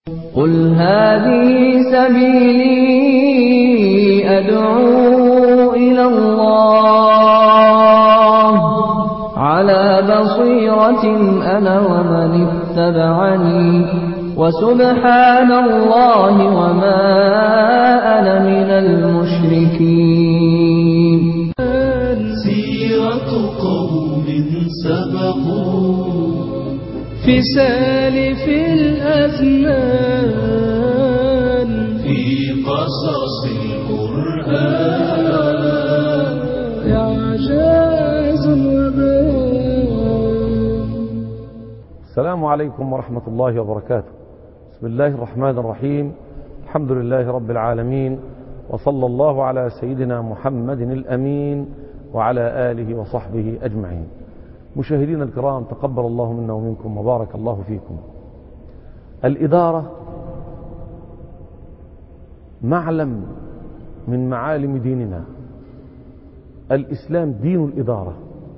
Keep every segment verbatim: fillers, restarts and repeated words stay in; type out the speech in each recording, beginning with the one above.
قل هذه سبيلي أدعو إلى الله على بصيرة أنا ومن اتبعني وسبحان الله وما أنا من المشركين. سيرة قوم سبقوا في سالف الأزمان في قصص القرآن إعجاز وبيان. السلام عليكم ورحمة الله وبركاته. بسم الله الرحمن الرحيم. الحمد لله رب العالمين، وصلى الله على سيدنا محمد الأمين وعلى آله وصحبه أجمعين. مشاهدينا الكرام، تقبل الله منا ومنكم وبارك الله فيكم. الإدارة معلم من معالم ديننا. الإسلام دين الإدارة،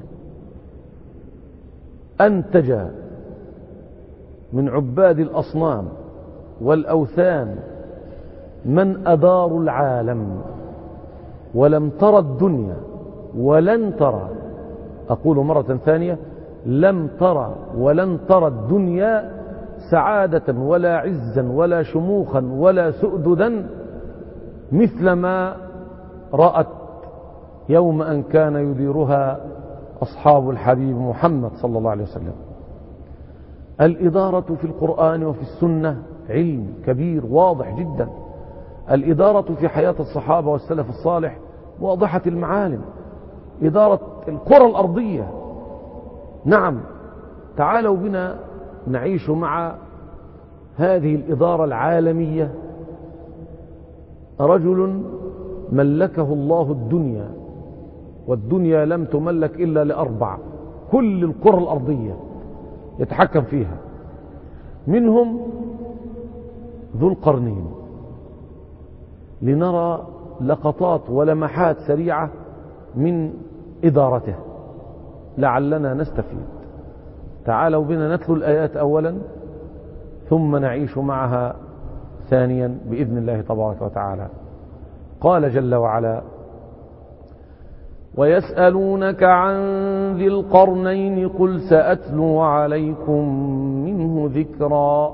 أنتج من عباد الأصنام والأوثان من أداروا العالم، ولم ترى الدنيا ولن ترى، أقول مرة ثانية، لم ترى ولن ترى الدنيا سعادة ولا عزا ولا شموخا ولا سؤددا مثل ما رأت يوم أن كان يديرها أصحاب الحبيب محمد صلى الله عليه وسلم. الإدارة في القرآن وفي السنة علم كبير واضح جدا. الإدارة في حياة الصحابة والسلف الصالح واضحة المعالم. إدارة الكرة الأرضية، نعم، تعالوا بنا نعيش مع هذه الإدارة العالمية. رجل ملكه الله الدنيا، والدنيا لم تملك إلا لأربع، كل الكرة الأرضية يتحكم فيها، منهم ذو القرنين. لنرى لقطات ولمحات سريعة من إدارته لعلنا نستفيد. تعالوا بنا نتلو الآيات أولا، ثم نعيش معها ثانيا بإذن الله تبارك وتعالى. قال جل وعلا: ويسألونك عن ذي القرنين قل سأتلو عليكم منه ذكرا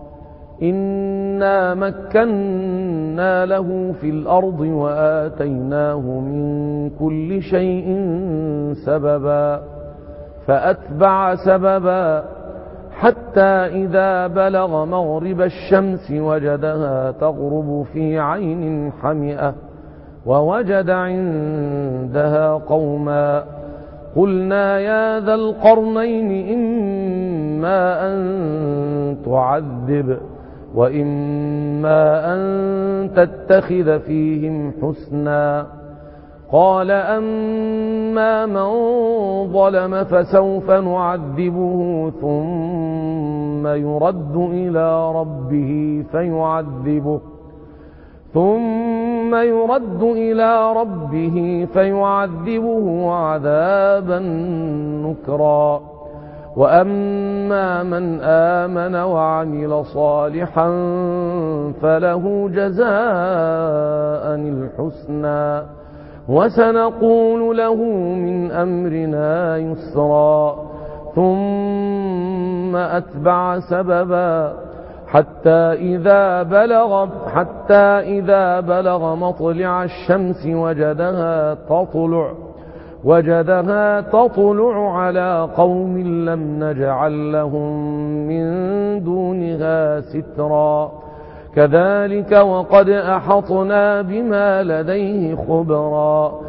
إنا مكنا له في الأرض وآتيناه من كل شيء سببا فأتبع سببا حتى إذا بلغ مغرب الشمس وجدها تغرب في عين حمئة ووجد عندها قوما قلنا يا ذا القرنين إما أن تعذب وإما أن تتخذ فيهم حسنا قال أما من ظلم فسوف نعذبه ثم يرد إلى ربه فيعذبه ثم يرد إلى ربه فيعذبه عذابا نكرا وأما من آمن وعمل صالحا فله جزاء الحسنى وسنقول له من أمرنا يسرا ثم أتبع سببا حتى إذا بلغ حتى إذا بلغ مطلع الشمس وجدها تطلع وجدها تطلع على قوم لم نجعل لهم من دونها سترا كذلك وقد أحطنا بما لديه خبرا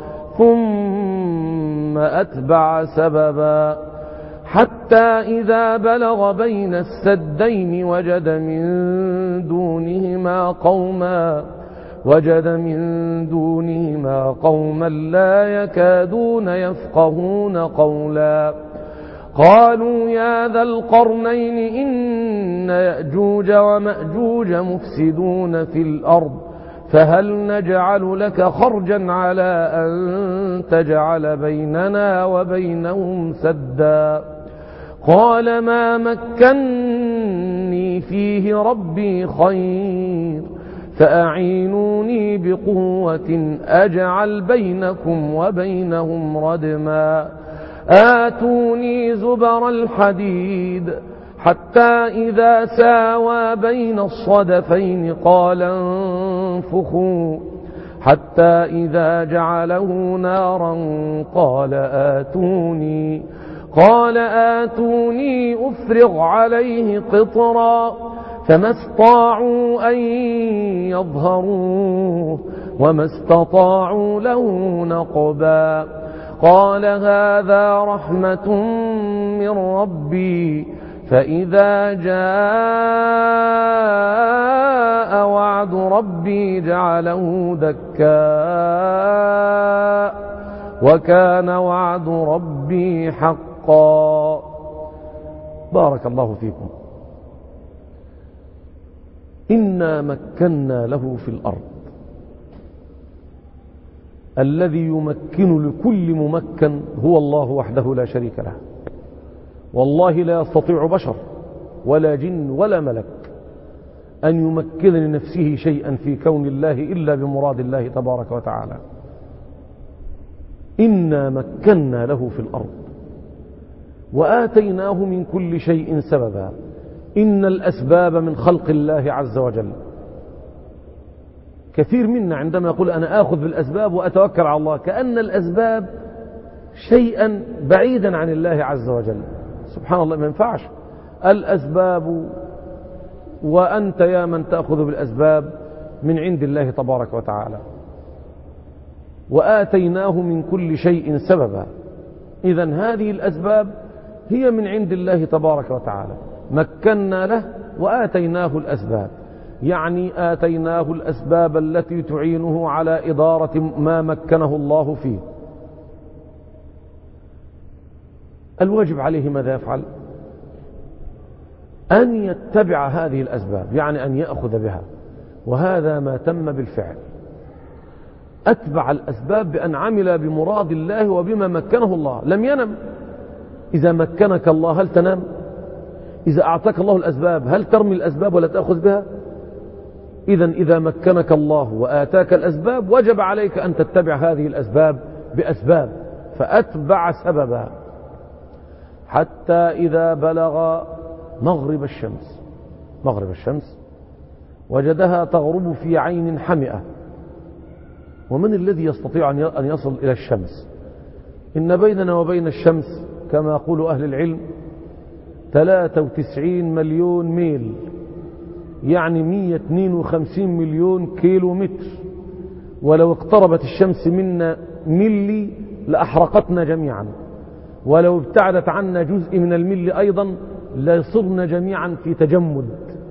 ثم أتبع سببا حتى إذا بلغ بين السدين وجد من دونهما قوما وجد من دونهما قوما لا يكادون يفقهون قولا قالوا يا ذا القرنين إن يأجوج ومأجوج مفسدون في الأرض فهل نجعل لك خرجا على أن تجعل بيننا وبينهم سدا قال ما مكني فيه ربي خير فأعينوني بقوة أجعل بينكم وبينهم ردما آتوني زبر الحديد حتى إذا ساوى بين الصدفين قال انفخوا حتى إذا جعله نارا قال آتوني قال آتوني أفرغ عليه قطرا فما استطاعوا أن يظهروه وما استطاعوا له نقبا قال هذا رحمة من ربي فإذا جاء وعد ربي جعله دكا وكان وعد ربي حقا. بارك الله فيكم. إنا مكنا له في الأرض. الذي يمكن لكل ممكن هو الله وحده لا شريك له، والله لا يستطيع بشر ولا جن ولا ملك أن يمكن لنفسه شيئا في كون الله إلا بمراد الله تبارك وتعالى. إنا مكنا له في الأرض وآتيناه من كل شيء سببا. إن الأسباب من خلق الله عز وجل. كثير منا عندما يقول أنا آخذ بالأسباب وأتوكل على الله كأن الأسباب شيئا بعيدا عن الله عز وجل. سبحان الله، ما ينفعش. الأسباب وأنت يا من تأخذ بالأسباب من عند الله تبارك وتعالى. وآتيناه من كل شيء سببا. إذن هذه الأسباب هي من عند الله تبارك وتعالى. مكنا له وآتيناه الأسباب، يعني آتيناه الأسباب التي تعينه على إدارة ما مكنه الله فيه. الواجب عليه ماذا يفعل؟ أن يتبع هذه الأسباب، يعني أن يأخذ بها، وهذا ما تم بالفعل. أتبع الأسباب بأن عمل بمراد الله وبما مكنه الله. لم ينم. إذا مكنك الله هل تنام؟ إذا أعطاك الله الأسباب هل ترمي الأسباب ولا تأخذ بها؟ إذن إذا مكنك الله وآتاك الأسباب وجب عليك أن تتبع هذه الأسباب بأسباب. فأتبع سببا حتى إذا بلغ مغرب الشمس مغرب الشمس وجدها تغرب في عين حمئة. ومن الذي يستطيع أن يصل إلى الشمس؟ إن بيننا وبين الشمس كما يقول أهل العلم ثلاثة وتسعين مليون ميل، يعني مئة واثنين وخمسين مليون كيلو متر. ولو اقتربت الشمس منا ملي لأحرقتنا جميعا، ولو ابتعدت عنا جزء من الملي أيضا لصرنا جميعا في تجمد.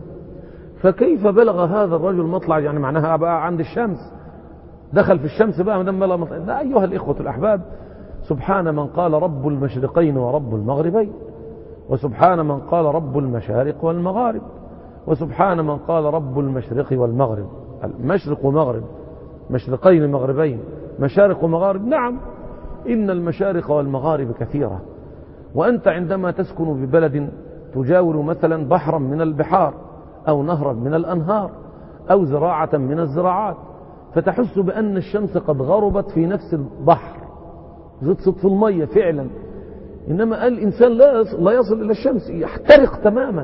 فكيف بلغ هذا الرجل مطلع؟ يعني معناها بقى عند الشمس، دخل في الشمس بقى مدام بلغ مطلع. لا أيها الإخوة الأحباب، سبحان من قال رب المشرقين ورب المغربين، وسبحان من قال رب المشارق والمغارب، وسبحان من قال رب المشرق والمغرب. المشرق ومغرب، مشرقين مغربين، مشارق ومغارب. نعم، إن المشارق والمغارب كثيرة. وأنت عندما تسكن ببلد تجاور مثلا بحرا من البحار أو نهرا من الأنهار أو زراعة من الزراعات، فتحس بأن الشمس قد غربت في نفس البحر، زدت في المية فعلا. إنما الإنسان لا يصل إلى الشمس، يحترق تماما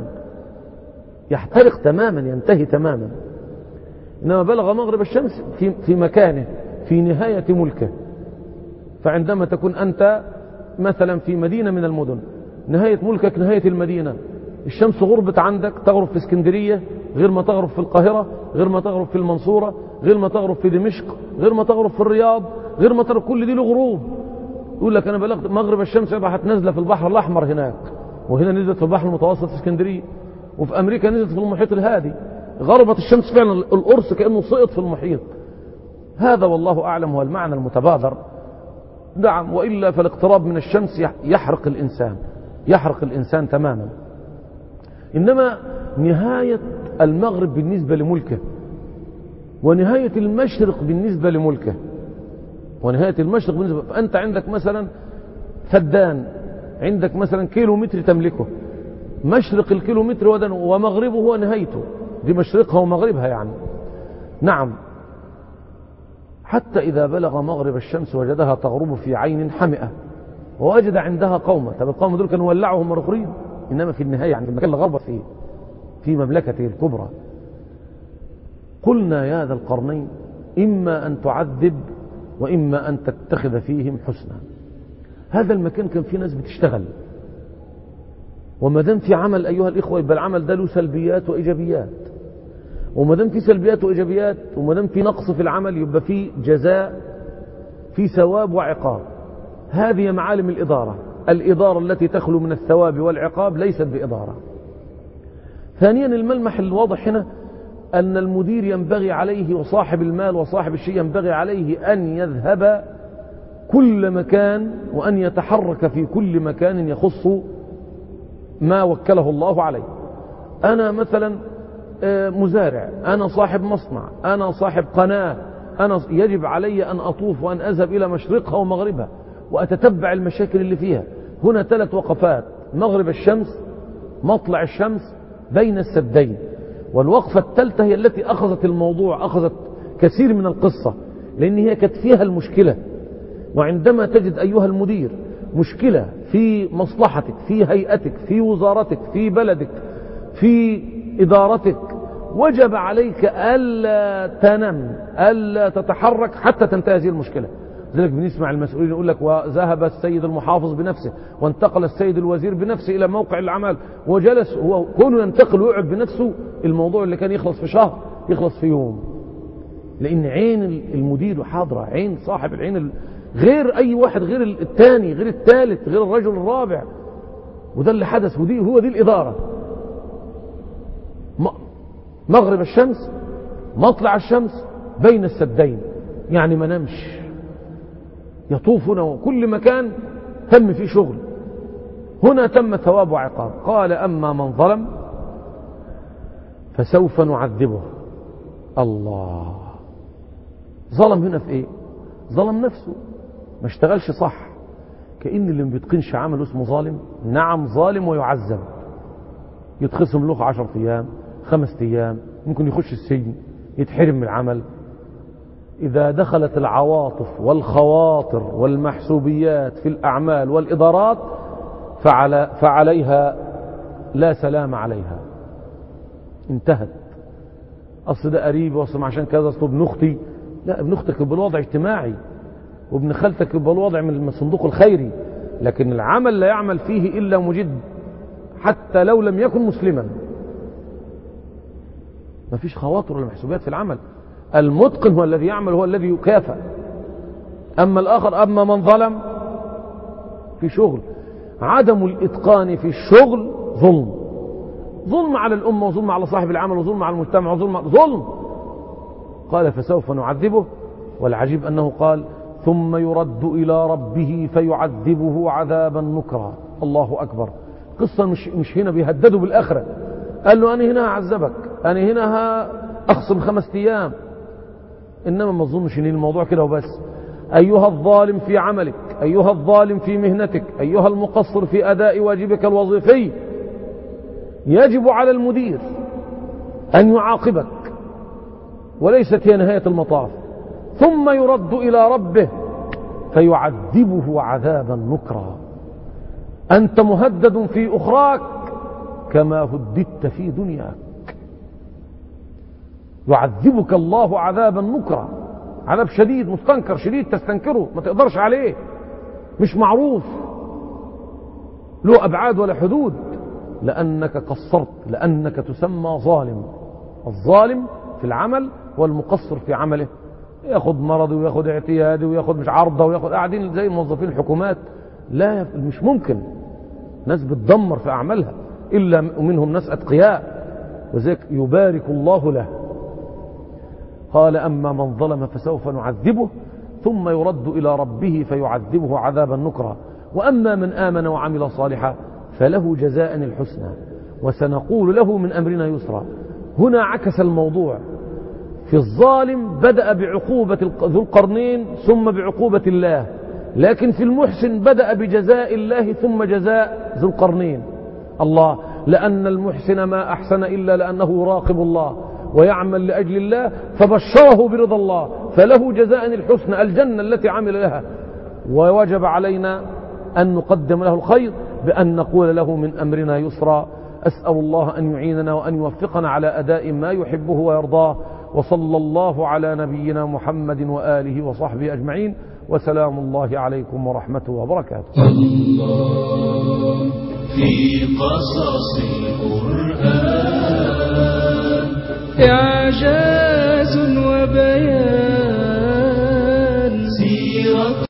يحترق تماما ينتهي تماما. إنما بلغ مغرب الشمس في, في مكانه، في نهاية ملكه. فعندما تكون أنت مثلا في مدينة من المدن، نهاية ملكك نهاية المدينة، الشمس غربت عندك، تغرب في اسكندرية غير ما تغرب في القاهرة، غير ما تغرب في المنصورة، غير ما تغرب في دمشق، غير ما تغرب في الرياض، غير ما تغرب. كل دي له غروب. يقول لك أنا بلغت مغرب الشمس يبقى هتنزل في البحر الأحمر هناك، وهنا نزلت في البحر المتوسط في اسكندرية، وفي أمريكا نزلت في المحيط الهادي. غربت الشمس فعلا، القرص كأنه سقط في المحيط. هذا والله أعلم هو المعنى المتبادر. نعم، وإلا فالاقتراب من الشمس يحرق الإنسان يحرق الإنسان تماما. إنما نهاية المغرب بالنسبة لملكه، ونهاية المشرق بالنسبة لملكه، ونهاية المشرق بالنسبة. فأنت عندك مثلا فدان عندك مثلا كيلو متر تملكه، مشرق الكيلو متر ومغربه هو نهايته، دي مشرقها ومغربها يعني. نعم. حتى إذا بلغ مغرب الشمس وجدها تغرب في عين حمئة ووجد عندها قومة. طب القوم دول كانوا ولعهم مرخرين، إنما في النهاية يعني في المكان اللي غربت فيه في مملكته الكبرى. قلنا يا ذا القرنين إما أن تعذب وإما أن تتخذ فيهم حسنا. هذا المكان كان فيه ناس بتشتغل، وما دام في عمل أيها الإخوة يبقى العمل ده له سلبيات وإيجابيات، وما دام في سلبيات وإيجابيات وما دام في نقص في العمل يبقى في جزاء، في ثواب وعقاب. هذه معالم الإدارة. الإدارة التي تخلو من الثواب والعقاب ليست بإدارة. ثانيا الملمح الواضح هنا أن المدير ينبغي عليه وصاحب المال وصاحب الشيء ينبغي عليه أن يذهب كل مكان وأن يتحرك في كل مكان يخص ما وكله الله عليه. أنا مثلا مزارع، أنا صاحب مصنع، أنا صاحب قناة، أنا يجب علي أن أطوف وأن أذهب إلى مشرقها ومغربها وأتتبع المشاكل اللي فيها. هنا ثلاث وقفات: مغرب الشمس، مطلع الشمس، بين السدين. والوقفة الثالثة هي التي أخذت الموضوع، أخذت كثير من القصة، لأن هي كانت فيها المشكلة. وعندما تجد أيها المدير مشكلة في مصلحتك، في هيئتك، في وزارتك، في بلدك، في إدارتك، وجب عليك ألا تنم، ألا تتحرك حتى تنتهي هذه المشكلة. لذلك بنسمع المسؤولين يقول لك: وذهب السيد المحافظ بنفسه، وانتقل السيد الوزير بنفسه إلى موقع العمل وجلس. هو كونه ينتقل ويقعد بنفسه، الموضوع اللي كان يخلص في شهر يخلص في يوم، لأن عين المدير حاضرة، عين صاحب العين غير أي واحد، غير الثاني، غير الثالث، غير الرجل الرابع. وده اللي حدث، ودي هو دي الإدارة. مغرب الشمس، مطلع الشمس، بين السدين، يعني ما نمش، يطوفنا وكل مكان تم فيه شغل. هنا تم ثواب وعقاب. قال: أما من ظلم فسوف نعذبه. الله، ظلم هنا في ايه؟ ظلم نفسه، ما اشتغلش صح. كأن اللي ما بيتقنش عمله اسمه ظالم. نعم ظالم ويعذب، يتخصم له عشر ايام، خمس ايام، ممكن يخش السجن، يتحرم من العمل. إذا دخلت العواطف والخواطر والمحسوبيات في الأعمال والإدارات فعلى فعليها لا سلام عليها، انتهت. أصل ده قريب، وأصل عشان كذا، أصل ابن أختي. لا، ابن أختك يبقى الوضع اجتماعي، وابن خالتك يبقى الوضع من الصندوق الخيري، لكن العمل لا يعمل فيه إلا مجد حتى لو لم يكن مسلما. ما فيش خواطر ولا محسوبيات في العمل. المتقن هو الذي يعمل، هو الذي يكافئ. أما الآخر، أما من ظلم في شغل، عدم الإتقان في الشغل ظلم، ظلم على الأمة، وظلم على صاحب العمل، وظلم على المجتمع، وظلم ظلم. قال: فسوف نعذبه. والعجيب أنه قال: ثم يرد إلى ربه فيعذبه عذابا نكرا. الله أكبر. قصة مش, مش هنا بيهددوا بالآخرة، قال له: أنا هنا هعذبك، أنا هنا هأخصم خمس أيام. إنما ما تظنش إن الموضوع كده وبس. أيها الظالم في عملك، أيها الظالم في مهنتك، أيها المقصر في أداء واجبك الوظيفي، يجب على المدير أن يعاقبك، وليست هي نهاية المطاف. ثم يرد إلى ربه فيعذبه عذابا نكرا. أنت مهدد في أخراك كما هددت في دنياك. يعذبك الله عذابا نكرا، عذاب شديد، مستنكر، شديد، تستنكره، ما تقدرش عليه، مش معروف، له أبعاد ولا حدود، لأنك قصرت، لأنك تسمى ظالم. الظالم في العمل والمقصر في عمله، ياخد مرضي وياخد اعتيادي وياخد مش عرضه وياخد، قاعدين زي موظفين الحكومات. لا، مش ممكن. ناس بتدمر في أعمالها، إلا منهم ناس أتقياء، وذلك يبارك الله له. قال: أما من ظلم فسوف نعذبه ثم يرد إلى ربه فيعذبه عذابا نكرا، وأما من آمن وعمل صالحا فله جزاء الحسنى وسنقول له من أمرنا يسرا. هنا عكس الموضوع. في الظالم بدأ بعقوبة ذو القرنين ثم بعقوبة الله. لكن في المحسن بدأ بجزاء الله ثم جزاء ذو القرنين. الله، لأن المحسن ما أحسن إلا لأنه راقب الله ويعمل لأجل الله، فبشره برضا الله، فله جزاء الحسنى الجنة التي عمل لها. ووجب علينا أن نقدم له الخير بأن نقول له من أمرنا يسرا. أسأل الله أن يعيننا وأن يوفقنا على أداء ما يحبه ويرضاه. وصلى الله على نبينا محمد وآله وصحبه أجمعين، وسلام الله عليكم ورحمته وبركاته. الله في قصص القرآن إعجاز